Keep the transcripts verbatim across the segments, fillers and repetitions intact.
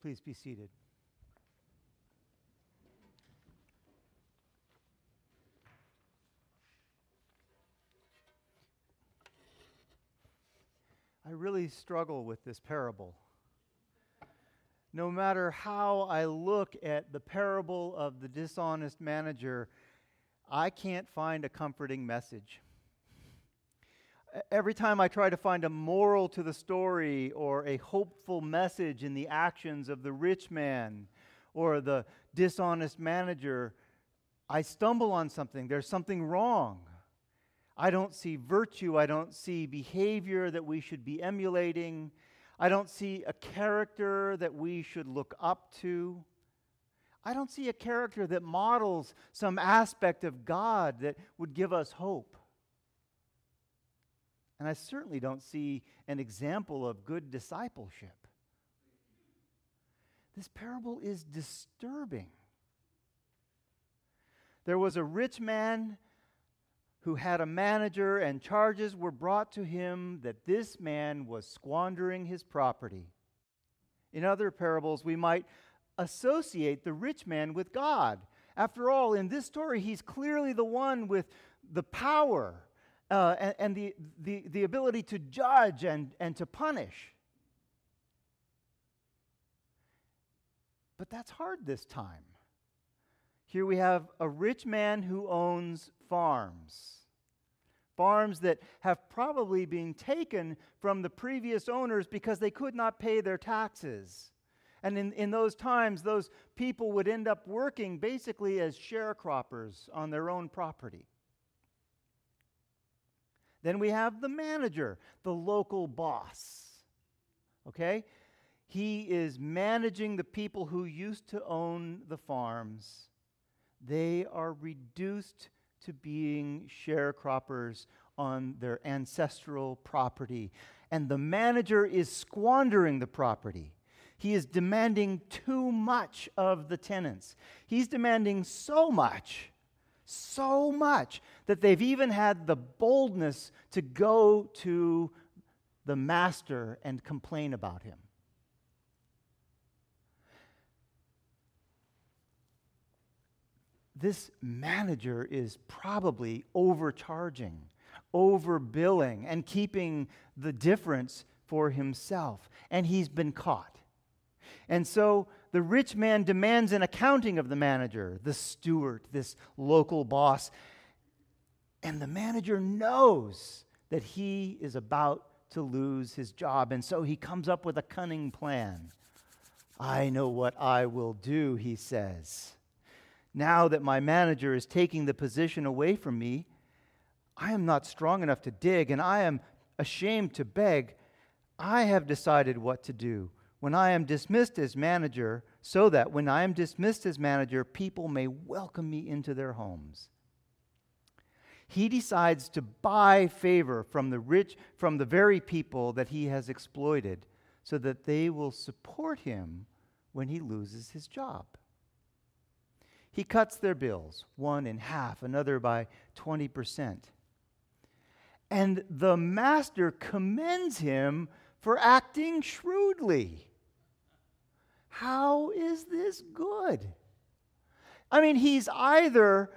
Please be seated. I really struggle with this parable. No matter how I look at the parable of the dishonest manager, I can't find a comforting message. Every time I try to find a moral to the story or a hopeful message in the actions of the rich man or the dishonest manager, I stumble on something. There's something wrong. I don't see virtue. I don't see behavior that we should be emulating. I don't see a character that we should look up to. I don't see a character that models some aspect of God that would give us hope. And I certainly don't see an example of good discipleship. This parable is disturbing. There was a rich man who had a manager, and charges were brought to him that this man was squandering his property. In other parables, we might associate the rich man with God. After all, in this story, he's clearly the one with the power uh, and, and the, the, the ability to judge and, and to punish. But that's hard this time. Here we have a rich man who owns farms. Farms that have probably been taken from the previous owners because they could not pay their taxes. And in, in those times, those people would end up working basically as sharecroppers on their own property. Then we have the manager, the local boss. Okay? He is managing the people who used to own the farms. They are reduced to being sharecroppers on their ancestral property. And the manager is squandering the property. He is demanding too much of the tenants. He's demanding so much, so much, that they've even had the boldness to go to the master and complain about him. This manager is probably overcharging, overbilling, and keeping the difference for himself. And he's been caught. And so the rich man demands an accounting of the manager, the steward, this local boss. And the manager knows that he is about to lose his job. And so he comes up with a cunning plan. I know what I will do, he says. Now that my manager is taking the position away from me, I am not strong enough to dig, and I am ashamed to beg. I have decided what to do when I am dismissed as manager, so that when I am dismissed as manager, people may welcome me into their homes. He decides to buy favor from the rich, from the very people that he has exploited, so that they will support him when he loses his job. He cuts their bills, one in half, another by twenty percent. And the master commends him for acting shrewdly. How is this good? I mean, he's either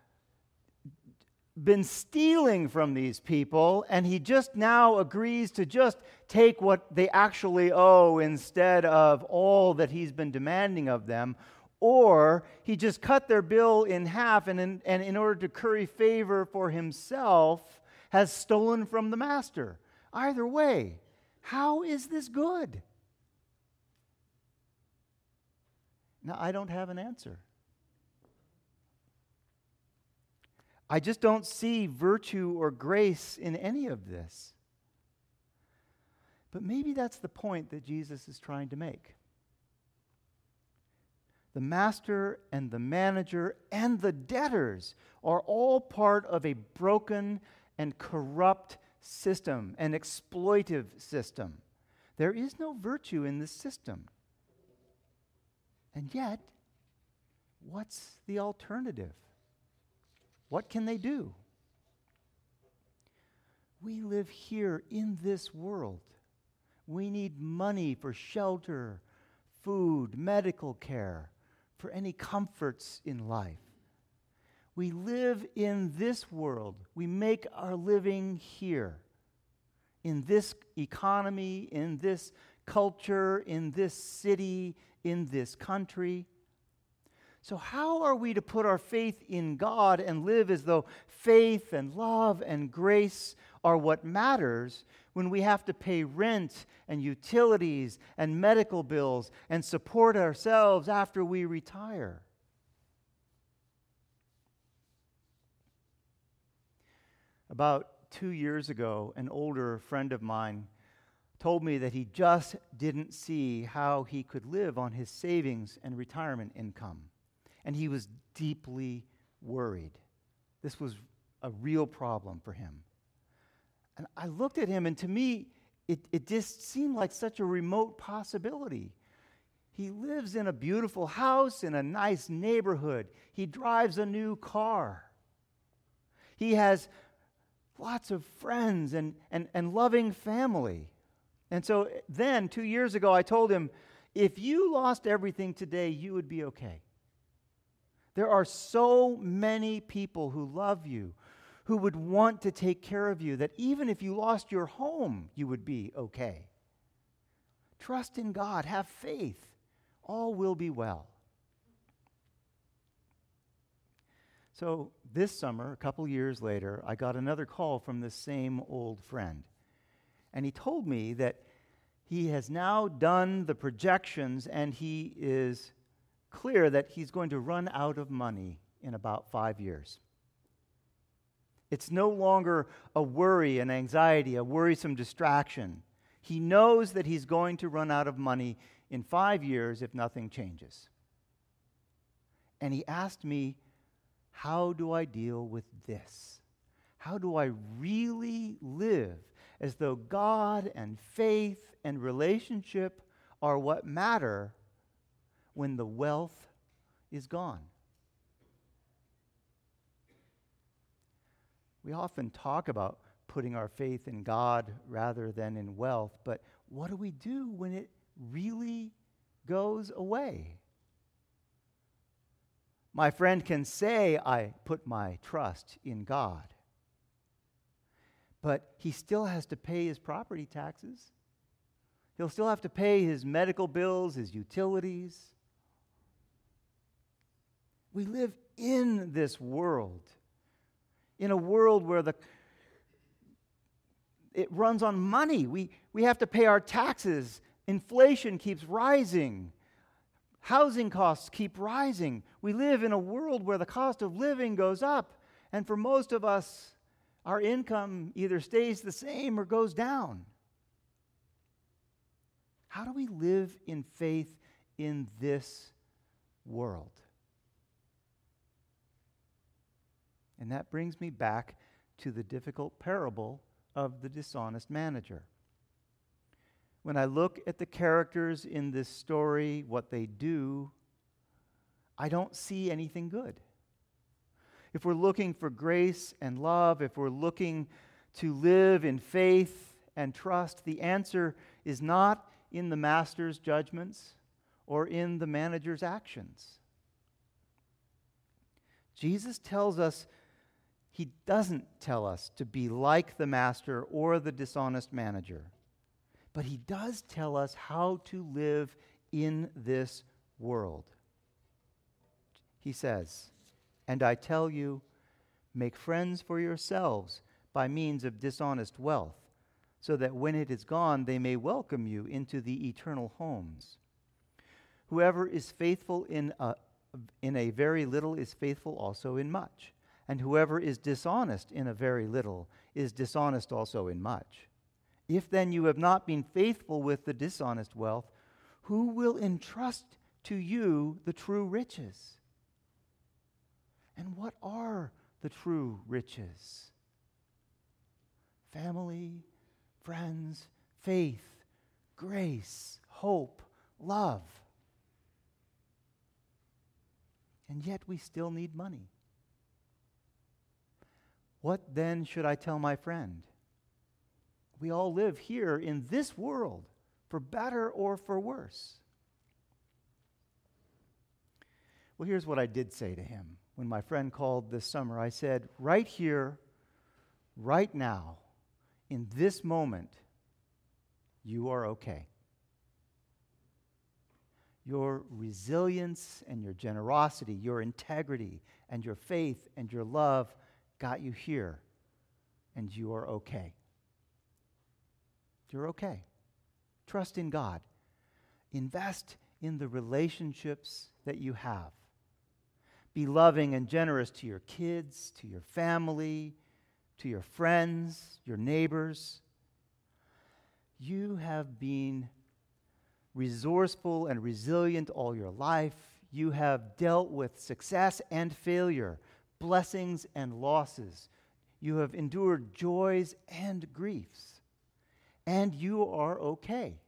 been stealing from these people, and he just now agrees to just take what they actually owe instead of all that he's been demanding of them, or he just cut their bill in half and in, and in order to curry favor for himself has stolen from the master. Either way, how is this good? Now, I don't have an answer. I just don't see virtue or grace in any of this. But maybe that's the point that Jesus is trying to make. The master and the manager and the debtors are all part of a broken and corrupt system, an exploitive system. There is no virtue in this system. And yet, what's the alternative? What can they do? We live here in this world. We need money for shelter, food, medical care, for any comforts in life. We live in this world. We make our living here, in this economy, in this culture, in this city, in this country. So how are we to put our faith in God and live as though faith and love and grace are what matters when we have to pay rent and utilities and medical bills and support ourselves after we retire? About two years ago, an older friend of mine told me that he just didn't see how he could live on his savings and retirement income. And he was deeply worried. This was a real problem for him. And I looked at him, and to me, it, it just seemed like such a remote possibility. He lives in a beautiful house in a nice neighborhood. He drives a new car. He has lots of friends and, and, and loving family. And so then, two years ago, I told him, if you lost everything today, you would be okay. There are so many people who love you, who would want to take care of you, that even if you lost your home, you would be okay. Trust in God. Have faith. All will be well. So this summer, a couple years later, I got another call from the same old friend. And he told me that he has now done the projections, and he is clear that he's going to run out of money in about five years. It's no longer a worry, an anxiety, a worrisome distraction. He knows that he's going to run out of money in five years if nothing changes. And he asked me, how do I deal with this? How do I really live as though God and faith and relationship are what matter when the wealth is gone? We often talk about putting our faith in God rather than in wealth, but what do we do when it really goes away? My friend can say, I put my trust in God, but he still has to pay his property taxes. He'll still have to pay his medical bills, his utilities. We live in this world, in a world where the it runs on money. We, we have to pay our taxes. Inflation keeps rising. Housing costs keep rising. We live in a world where the cost of living goes up. And for most of us, our income either stays the same or goes down. How do we live in faith in this world? And that brings me back to the difficult parable of the dishonest manager. When I look at the characters in this story, what they do, I don't see anything good. If we're looking for grace and love, if we're looking to live in faith and trust, the answer is not in the master's judgments or in the manager's actions. Jesus tells us, he doesn't tell us to be like the master or the dishonest manager. But he does tell us how to live in this world. He says, and I tell you, make friends for yourselves by means of dishonest wealth, so that when it is gone, they may welcome you into the eternal homes. Whoever is faithful in a, in a very little is faithful also in much, and whoever is dishonest in a very little is dishonest also in much. If then you have not been faithful with the dishonest wealth, who will entrust to you the true riches? And what are the true riches? Family, friends, faith, grace, hope, love. And yet we still need money. What then should I tell my friend? We all live here in this world, for better or for worse. Well, here's what I did say to him when my friend called this summer. I said, right here, right now, in this moment, you are okay. Your resilience and your generosity, your integrity and your faith and your love got you here, and you are okay. You're okay. Trust in God. Invest in the relationships that you have. Be loving and generous to your kids, to your family, to your friends, your neighbors. You have been resourceful and resilient all your life. You have dealt with success and failure, blessings and losses. You have endured joys and griefs. And you are okay.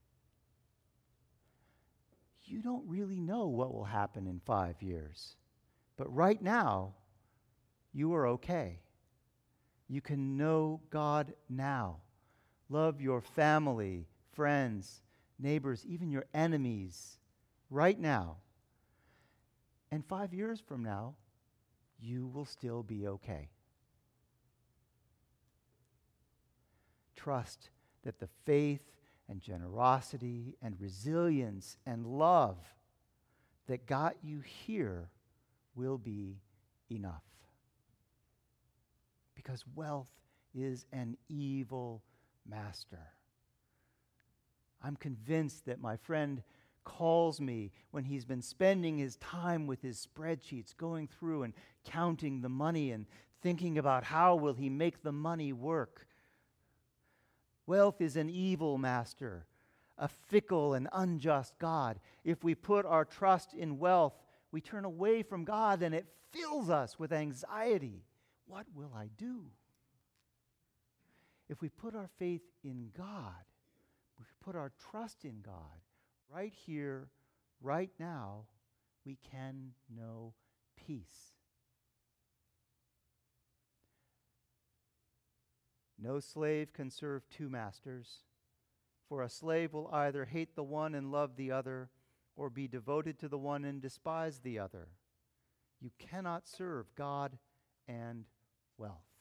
You don't really know what will happen in five years. But right now, you are okay. You can know God now. Love your family, friends, neighbors, even your enemies right now. And five years from now, you will still be okay. Trust that the faith and generosity and resilience and love that got you here will be enough. Because wealth is an evil master. I'm convinced that my friend calls me when he's been spending his time with his spreadsheets, going through and counting the money and thinking about how will he make the money work. Wealth is an evil master, a fickle and unjust God. If we put our trust in wealth, we turn away from God and it fills us with anxiety. What will I do? If we put our faith in God, we put our trust in God, right here, right now, we can know peace. No slave can serve two masters, for a slave will either hate the one and love the other, or be devoted to the one and despise the other. You cannot serve God and wealth.